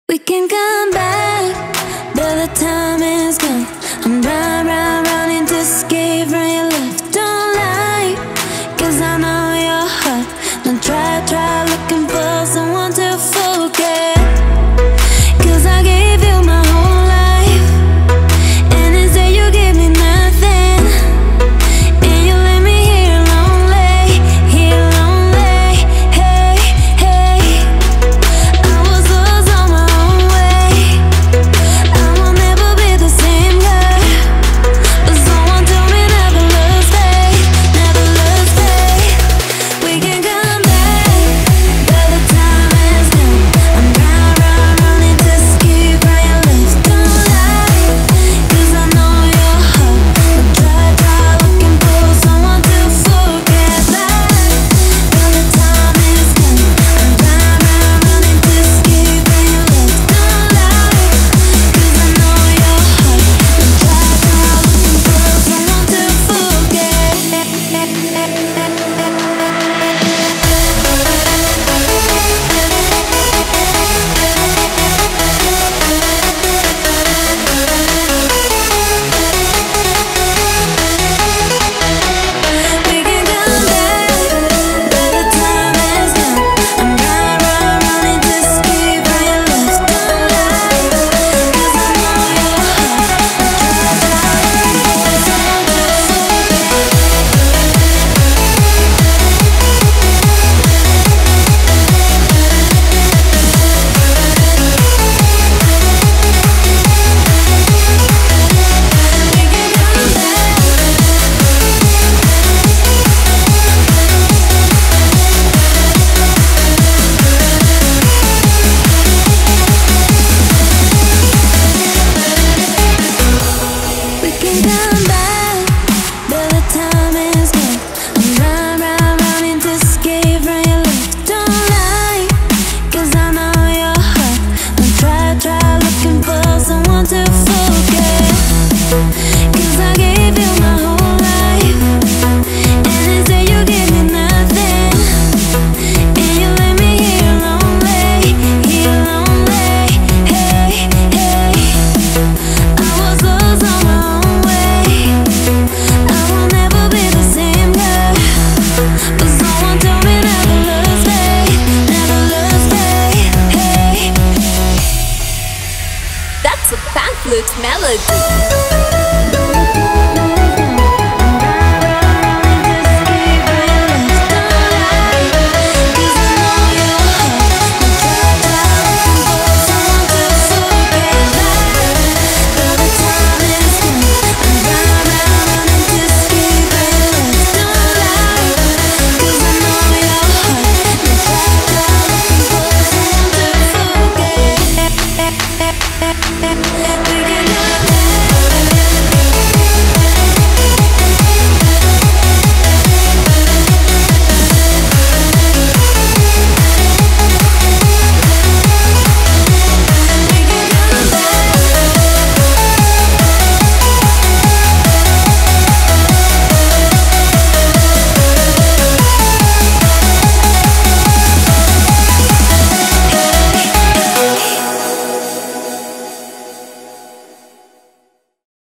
We can come back, but the time is gone. I'm running to escape from your love. Don't lie, 'cause I know your heart. Don't try looking for someone to forget. 'Cause I gave you my whole life, and instead you gave me nothing. And you left me here lonely, hey, hey. I was lost on my own way. I will never be the same girl, but someone told me never lose faith, never lose faith. We can come back, but the time is gone. I'm running to escape from your love. Don't lie, 'cause I know your heart. Don't try looking for someone to forget that. But the time is gone. I'm running to escape from your love. Don't lie, 'cause I know your heart. Don't try looking for someone to forget. We can come back, but the time is gone. I'm running to escape from your love. Don't lie, 'cause I know your heart. Try looking for someone to forget. We can come back. We can come back, but the time is gone. I'm running to escape from your love. Don't lie, 'cause I know your heart. Don't try looking for someone to forget. 'Cause I gave you my whole life, and instead you gave me nothing. And you left me here lonely, hey, hey. I was lost on my own way. I will never be the same girl, but someone told me never lose faith, never lose faith, hey. That's a pamphlet melody.